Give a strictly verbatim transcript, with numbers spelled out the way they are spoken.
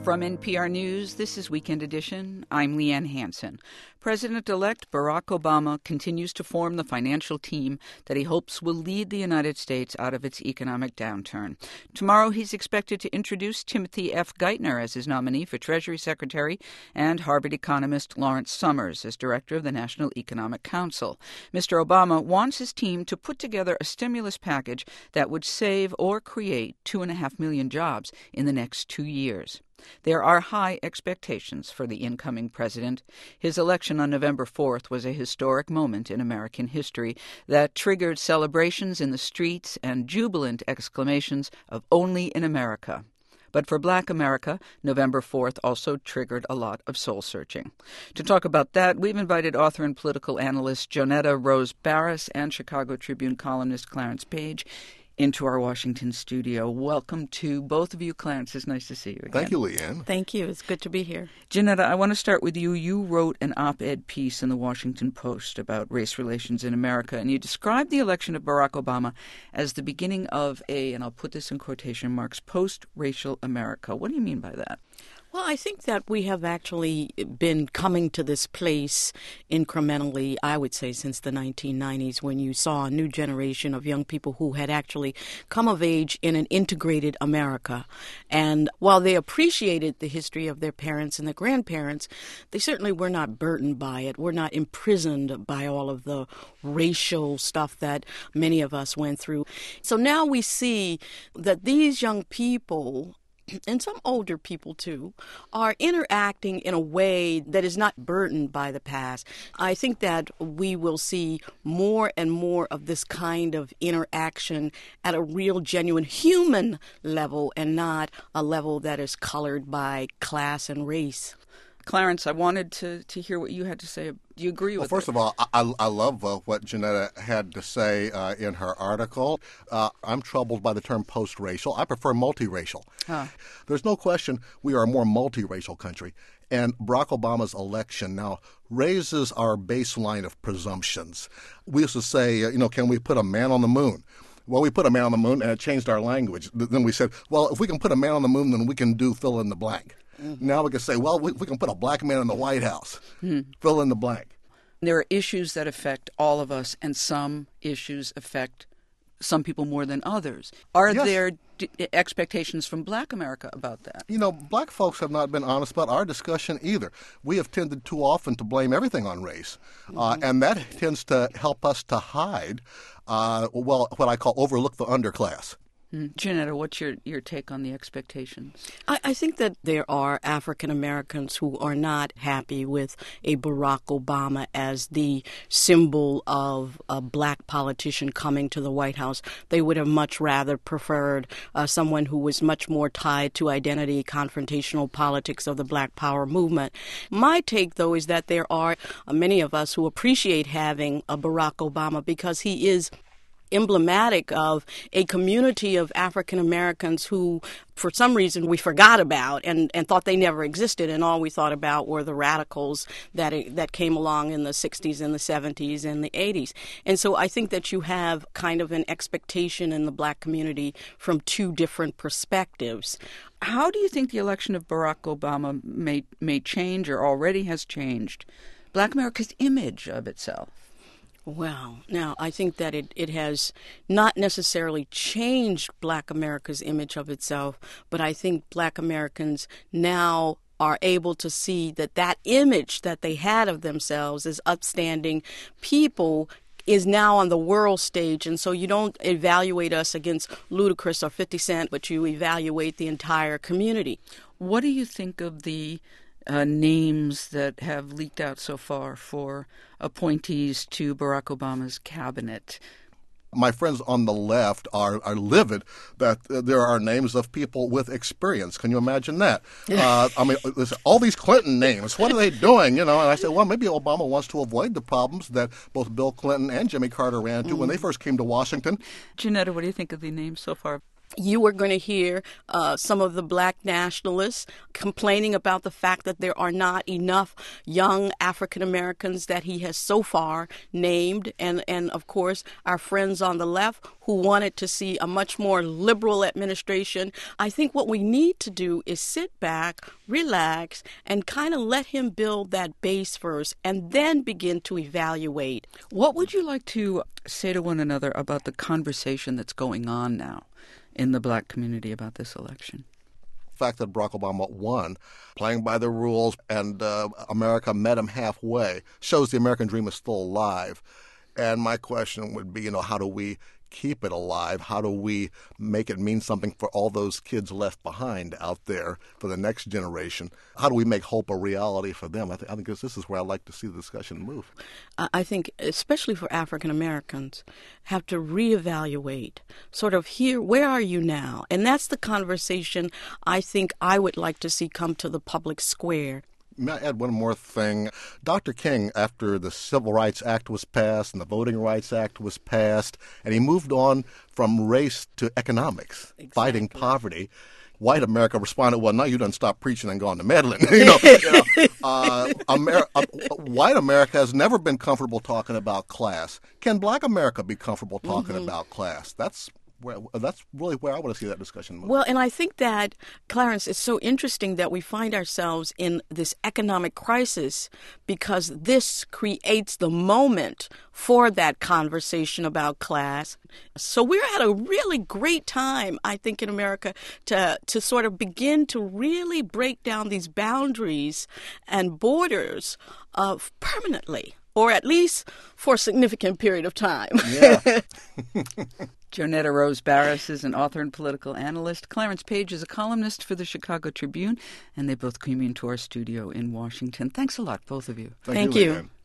From N P R News, this is Weekend Edition. I'm Leanne Hansen. President-elect Barack Obama continues to form the financial team that he hopes will lead the United States out of its economic downturn. Tomorrow, he's expected to introduce Timothy F. Geithner as his nominee for Treasury Secretary and Harvard economist Lawrence Summers as director of the National Economic Council. Mister Obama wants his team to put together a stimulus package that would save or create two and a half million jobs in the next two years. There are high expectations for the incoming president. His election on November fourth was a historic moment in American history that triggered celebrations in the streets and jubilant exclamations of "Only in America." But for Black America, November fourth also triggered a lot of soul-searching. To talk about that, we've invited author and political analyst Jonetta Rose Barris and Chicago Tribune columnist Clarence Page into our Washington studio. Welcome to both of you. Clarence, it's nice to see you again. Thank you, Leanne. Thank you. It's good to be here. Jonetta, I want to start with you. You wrote an op-ed piece in the Washington Post about race relations in America, and you described the election of Barack Obama as the beginning of a, and I'll put this in quotation marks, post-racial America. What do you mean by that? Well, I think that we have actually been coming to this place incrementally, I would say, since the nineteen nineties, when you saw a new generation of young people who had actually come of age in an integrated America. And while they appreciated the history of their parents and their grandparents, they certainly were not burdened by it, were not imprisoned by all of the racial stuff that many of us went through. So now we see that these young people, and some older people too, are interacting in a way that is not burdened by the past. I think that we will see more and more of this kind of interaction at a real, genuine human level and not a level that is colored by class and race. Clarence, I wanted to, to hear what you had to say. Do you agree well, with Well, first it? of all, I, I love uh, what Jonetta had to say uh, in her article. Uh, I'm troubled by the term post-racial. I prefer multiracial. Huh. There's no question we are a more multiracial country. And Barack Obama's election now raises our baseline of presumptions. We used to say, uh, you know, can we put a man on the moon? Well, we put a man on the moon, and it changed our language. Then we said, well, if we can put a man on the moon, then we can do fill in the blank. Mm-hmm. Now we can say, well, we, we can put a black man in the White House. Mm-hmm. Fill in the blank. There are issues that affect all of us, and some issues affect some people more than others. Are yes. there d- expectations from Black America about that? You know, Black folks have not been honest about our discussion either. We have tended too often to blame everything on race, mm-hmm. uh, and that tends to help us to hide, uh, well, what I call overlook the underclass. Mm. Jonetta, what's your, your take on the expectations? I, I think that there are African Americans who are not happy with a Barack Obama as the symbol of a black politician coming to the White House. They would have much rather preferred uh, someone who was much more tied to identity, confrontational politics of the Black Power movement. My take, though, is that there are uh, many of us who appreciate having a Barack Obama because he is emblematic of a community of African Americans who, for some reason, we forgot about and, and thought they never existed, and all we thought about were the radicals that that came along in the sixties and the seventies and the eighties. And so I think that you have kind of an expectation in the Black community from two different perspectives. How do you think the election of Barack Obama may may change or already has changed Black America's image of itself? Well, now, I think that it, it has not necessarily changed Black America's image of itself, but I think Black Americans now are able to see that that image that they had of themselves as upstanding people is now on the world stage. And so you don't evaluate us against Ludacris or fifty Cent, but you evaluate the entire community. What do you think of the Uh, names that have leaked out so far for appointees to Barack Obama's cabinet? My friends on the left are, are livid that uh, there are names of people with experience. Can you imagine that? uh, I mean, listen, all these Clinton names, what are they doing? You know, and I said, well, maybe Obama wants to avoid the problems that both Bill Clinton and Jimmy Carter ran into mm. when they first came to Washington. Jonetta, what do you think of the names so far? You were going to hear uh, some of the black nationalists complaining about the fact that there are not enough young African Americans that he has so far named. And, and of course, our friends on the left who wanted to see a much more liberal administration. I think what we need to do is sit back, relax, and kind of let him build that base first and then begin to evaluate. What would you like to say to one another about the conversation that's going on now in the black community about this election? The fact that Barack Obama won, playing by the rules, and uh, America met him halfway, shows the American dream is still alive. And my question would be, you know, how do we keep it alive? How do we make it mean something for all those kids left behind out there for the next generation? How do we make hope a reality for them? I, th- I think this, this is where I'd like to see the discussion move. I think, especially for African Americans, have to reevaluate, sort of here, where are you now? And that's the conversation I think I would like to see come to the public square. May I add one more thing? Doctor King, after the Civil Rights Act was passed and the Voting Rights Act was passed, and he moved on from race to economics, exactly. Fighting poverty, white America responded, well, now you done stopped preaching and gone to meddling. you know, you know uh, Amer- uh, white America has never been comfortable talking about class. Can black America be comfortable talking mm-hmm. about class? That's Where, that's really where I want to see that discussion move. Well, and I think that, Clarence, it's so interesting that we find ourselves in this economic crisis because this creates the moment for that conversation about class. So we're at a really great time, I think, in America to, to sort of begin to really break down these boundaries and borders uh, permanently, or at least for a significant period of time. Yeah. Jonetta Rose Barris is an author and political analyst. Clarence Page is a columnist for the Chicago Tribune, and they both came into our studio in Washington. Thanks a lot, both of you. Thank, Thank you. you. Leanne.